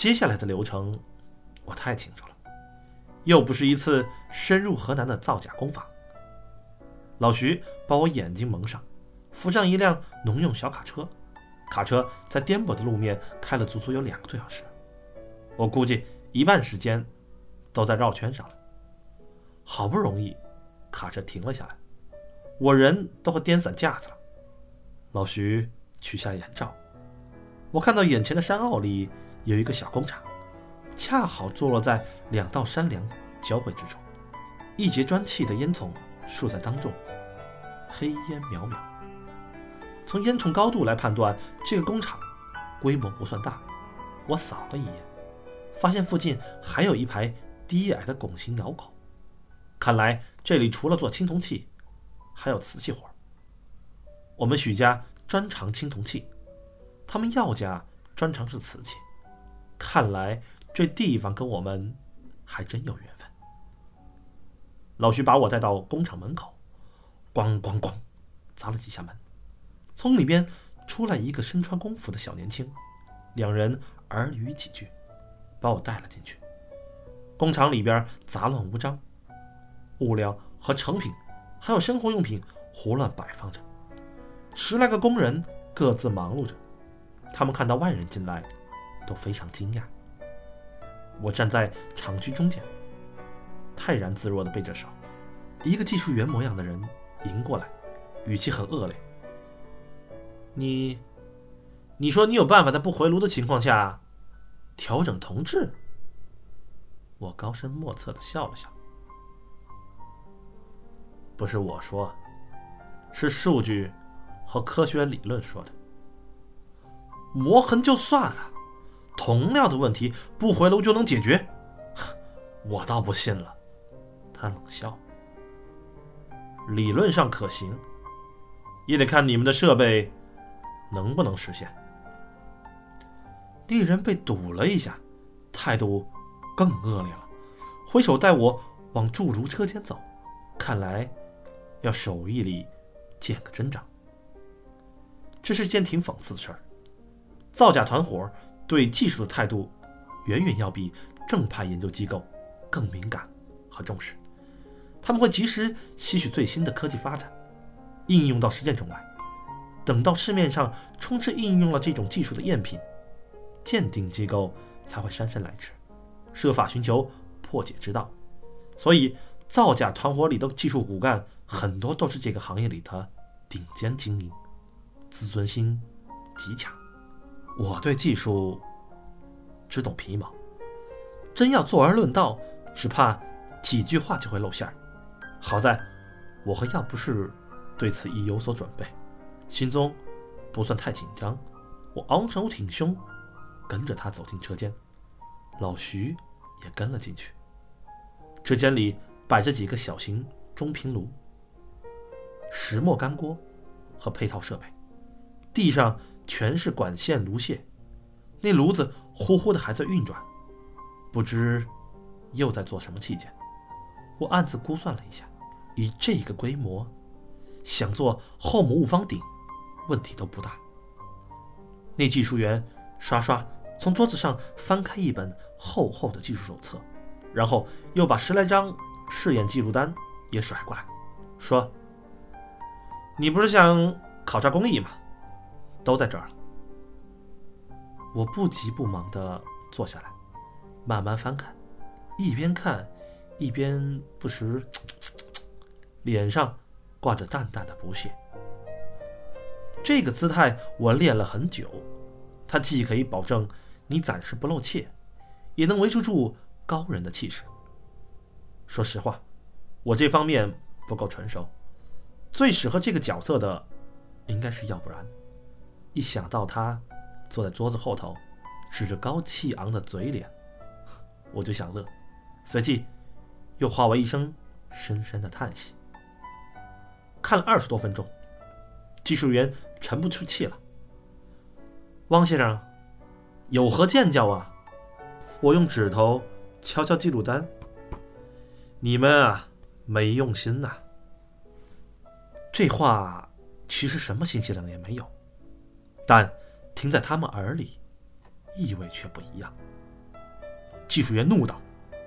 接下来的流程我太清楚了，又不是一次深入河南的造假工坊。老徐把我眼睛蒙上，扶上一辆农用小卡车，卡车在颠簸的路面开了足足有2个多小时，我估计一半时间都在绕圈上了。好不容易卡车停了下来，我人都快颠散架子了。老徐取下眼罩，我看到眼前的山坳里有一个小工厂，恰好坐落在2道山梁交汇之处，一节砖砌的烟囱竖在当中，黑烟渺渺。从烟囱高度来判断，这个工厂规模不算大。我扫了一眼，发现附近还有一排低矮的拱形窑口，看来这里除了做青铜器，还有瓷器活。我们许家专长青铜器，他们药家专长是瓷器，看来这地方跟我们还真有缘分。老徐把我带到工厂门口，咣咣咣砸了几下门，从里边出来一个身穿工服的小年轻，两人耳语几句，把我带了进去。工厂里边杂乱无章，物料和成品还有生活用品胡乱摆放着，10来个工人各自忙碌着。他们看到外人进来都非常惊讶。我站在厂区中间，泰然自若地背着手，一个技术员模样的人迎过来，语气很恶劣：你说你有办法在不回炉的情况下调整铜质？我高深莫测地笑了笑：不是我说，是数据和科学理论说的。磨痕就算了，铜料的问题不回炉就能解决？我倒不信了。他冷笑：理论上可行，也得看你们的设备能不能实现。那人被堵了一下，态度更恶劣了，挥手带我往铸炉车间走，看来要手艺里见个真章。这是件挺讽刺的事儿。造假团伙对技术的态度远远要比正派研究机构更敏感和重视，他们会及时吸取最新的科技发展，应用到实践中来。等到市面上充斥应用了这种技术的赝品，鉴定机构才会姗姗来迟，设法寻求破解之道。所以造假团伙里的技术骨干很多都是这个行业里的顶尖精英，自尊心极强。我对技术只懂皮毛，真要坐而论道，只怕几句话就会露馅儿。好在我和药不是对此已有所准备，心中不算太紧张。我昂首挺胸，跟着他走进车间，老徐也跟了进去。车间里摆着几个小型中频炉、石墨干锅和配套设备，地上全是管线炉屑，那炉子呼呼的还在运转，不知又在做什么器件。我暗自估算了一下，以这个规模，想做后母雾方鼎问题都不大。那技术员刷刷从桌子上翻开一本厚厚的技术手册，然后又把10来张试验记录单也甩过来，说：你不是想考察工艺吗？都在这儿了。我不急不忙地坐下来，慢慢翻看，一边看一边不时脸上挂着淡淡的不屑。这个姿态我练了很久，它既可以保证你暂时不露怯，也能维持住高人的气势。说实话，我这方面不够纯熟，最适合这个角色的应该是要不然。一想到他坐在桌子后头，指着高气昂的嘴脸，我就想乐，随即又化为一声深深的叹息。看了20多分钟，技术员沉不出气了：汪先生，有何见教啊？我用指头敲敲记录单：你们啊，没用心呐。这话其实什么信息量也没有，但听在他们耳里，意味却不一样。 技术员怒道：“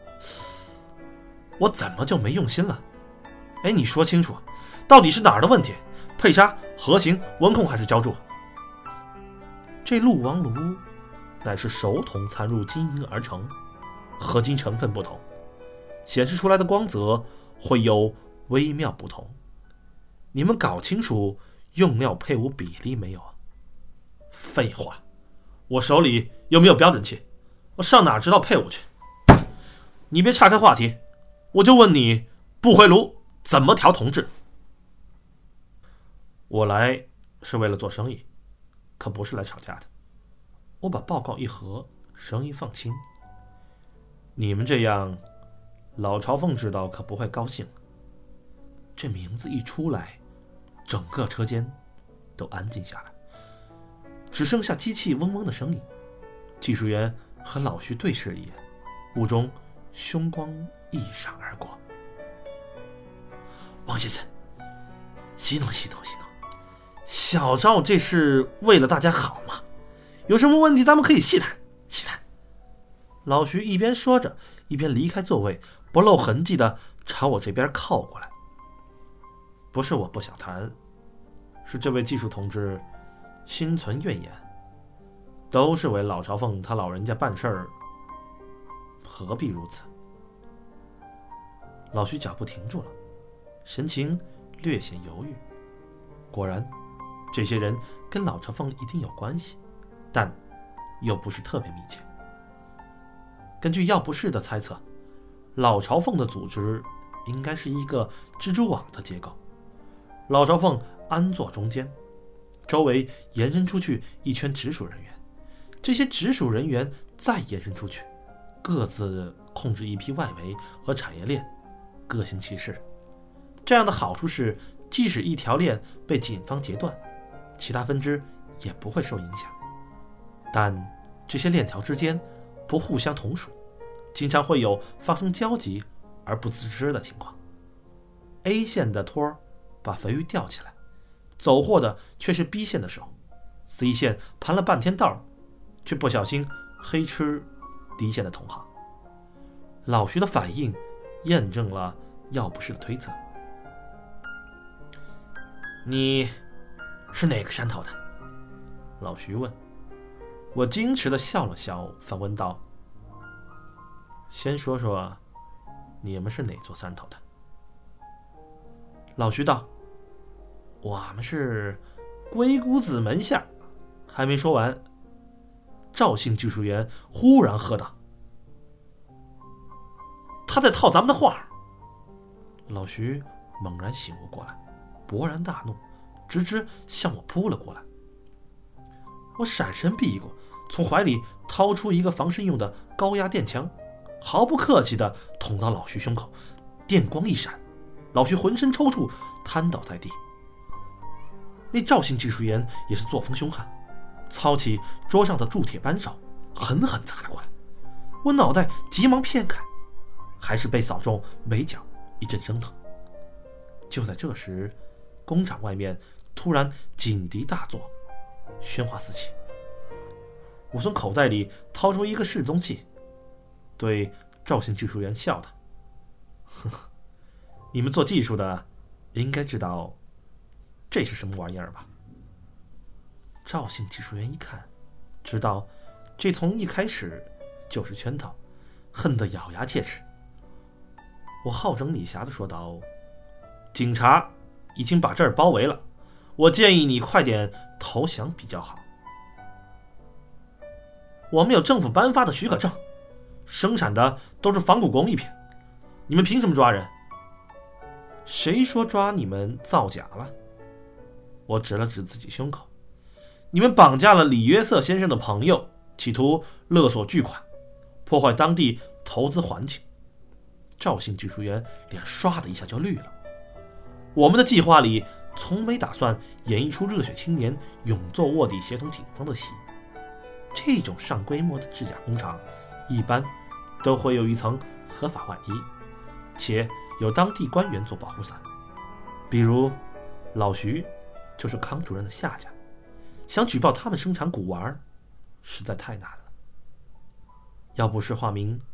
我怎么就没用心了？哎，你说清楚，到底是哪儿的问题？配砂、核形、温控还是浇铸？”这鹿王炉乃是熟铜掺入金银而成，合金成分不同，显示出来的光泽会有微妙不同。你们搞清楚用料配伍比例没有啊？废话，我手里又没有标准器，我上哪知道配伍去？你别岔开话题，我就问你，不回炉怎么调铜质？我来是为了做生意，可不是来吵架的。我把报告一合，声音放轻。你们这样，老朝奉知道可不会高兴。这名字一出来，整个车间都安静下来，只剩下机器嗡嗡的声音。技术员和老徐对视一眼，目中凶光一闪而过。王先生，息怒息怒息怒，小赵这是为了大家好嘛？有什么问题咱们可以细谈细谈。老徐一边说着，一边离开座位，不露痕迹的朝我这边靠过来。不是我不想谈，是这位技术同志心存怨言，都是为老朝奉他老人家办事儿，何必如此？老徐脚步停住了，神情略显犹豫。果然，这些人跟老朝奉一定有关系，但又不是特别密切。根据药不氏的猜测，老朝奉的组织应该是一个蜘蛛网的结构，老朝奉安坐中间，周围延伸出去一圈直属人员，这些直属人员再延伸出去，各自控制一批外围和产业链，各行其事。这样的好处是，即使一条链被警方截断，其他分支也不会受影响。但这些链条之间不互相同属，经常会有发生交集而不自知的情况。A 线的托把肥鱼吊起来，走货的却是 B 线的手。C 线盘了半天道，却不小心黑吃 D 线的同行。老徐的反应验证了药不氏的推测。你是哪个山头的？老徐问。我矜持地笑了笑，反问道：先说说你们是哪座山头的？老徐道：我们是龟谷子门下。还没说完，赵姓技术员忽然喝道：他在套咱们的话。老徐猛然醒悟过来，勃然大怒，直直向我扑了过来。我闪身避过，从怀里掏出一个防身用的高压电枪，毫不客气地捅到老徐胸口，电光一闪，老徐浑身抽搐，瘫倒在地。那赵姓技术员也是作风凶悍，操起桌上的铸铁扳手，狠狠砸了过来。我脑袋急忙偏开，还是被扫中眉角，一阵生疼。就在这时，工厂外面突然警笛大作，喧哗四起。我从口袋里掏出一个示踪器，对赵姓技术员笑道：呵呵，你们做技术的应该知道这是什么玩意儿吧？赵姓技术员一看，知道这从一开始就是圈套，恨得咬牙切齿。我好整理匣子说道：警察已经把这儿包围了，我建议你快点投降比较好。我们有政府颁发的许可证，生产的都是仿古工艺品，你们凭什么抓人？谁说抓你们造假了？我指了指自己胸口，你们绑架了李约瑟先生的朋友，企图勒索巨款，破坏当地投资环境。赵姓技术员脸唰的一下就绿了。我们的计划里从没打算演绎出热血青年勇做卧底协同警方的戏。这种上规模的制假工厂一般都会有一层合法外衣，且有当地官员做保护伞。比如老徐就是康主任的下家，想举报他们生产古玩实在太难了。要不是化名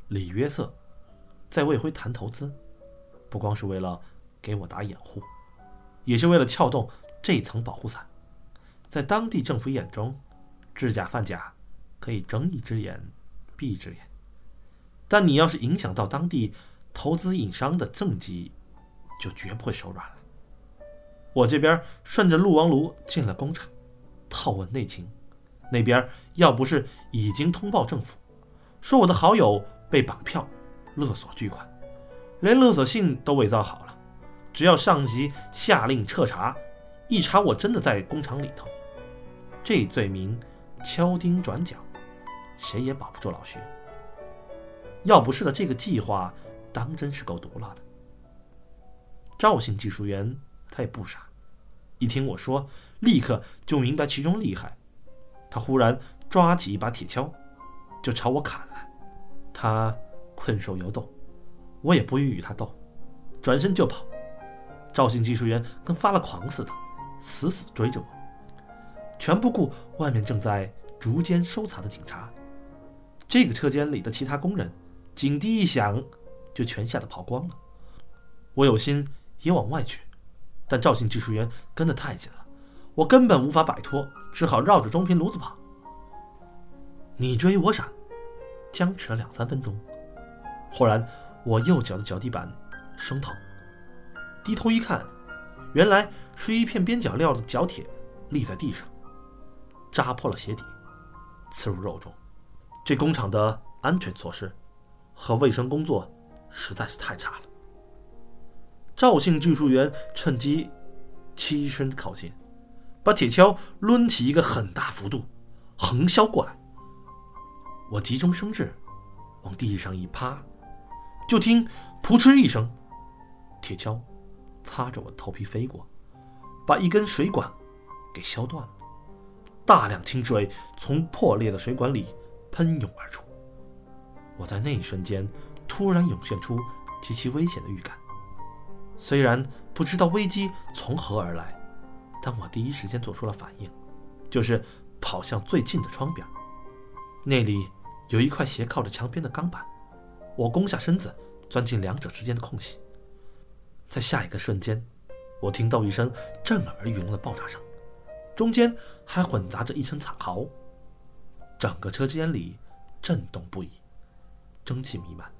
李约瑟在魏辉谈投资，不光是为了给我打掩护，也是为了撬动这层保护伞。在当地政府眼中，制假贩假可以睁一只眼闭一只眼，但你要是影响到当地投资引商的政绩，就绝不会手软了。我这边顺着陆王炉进了工厂，套问内情，那边要不是已经通报政府，说我的好友被绑票勒索巨款，连勒索信都伪造好了，只要上级下令彻查，一查我真的在工厂里头，这罪名敲钉转角，谁也保不住老徐。要不是的，这个计划当真是够毒辣的。赵姓技术员他也不傻，一听我说，立刻就明白其中厉害。他忽然抓起一把铁锹，就朝我砍来。他困兽犹斗，我也不予与他斗，转身就跑。赵姓技术员跟发了狂似的，死死追着我，全不顾外面正在逐间搜查的警察。这个车间里的其他工人，警笛一响，就全吓得跑光了。我有心也往外去，但赵姓技术员跟得太紧了，我根本无法摆脱，只好绕着中频炉子跑。你追我闪，僵持了2-3分钟，忽然我右脚的脚底板生疼，低头一看，原来是一片边角料的角铁立在地上，扎破了鞋底，刺入肉中。这工厂的安全措施和卫生工作实在是太差了。赵姓技术员趁机欺身靠近，把铁锹抡起一个很大幅度，横削过来。我急中生智，往地上一趴，就听扑哧一声，铁锹擦着我头皮飞过，把一根水管给削断了。大量清水从破裂的水管里喷涌而出。我在那一瞬间突然涌现出极其危险的预感。虽然不知道危机从何而来，但我第一时间做出了反应，就是跑向最近的窗边。那里有一块斜靠着墙边的钢板，我弓下身子钻进两者之间的空隙。在下一个瞬间，我听到一声震耳欲聋的爆炸声，中间还混杂着一声惨嚎。整个车间里震动不已，蒸汽弥漫。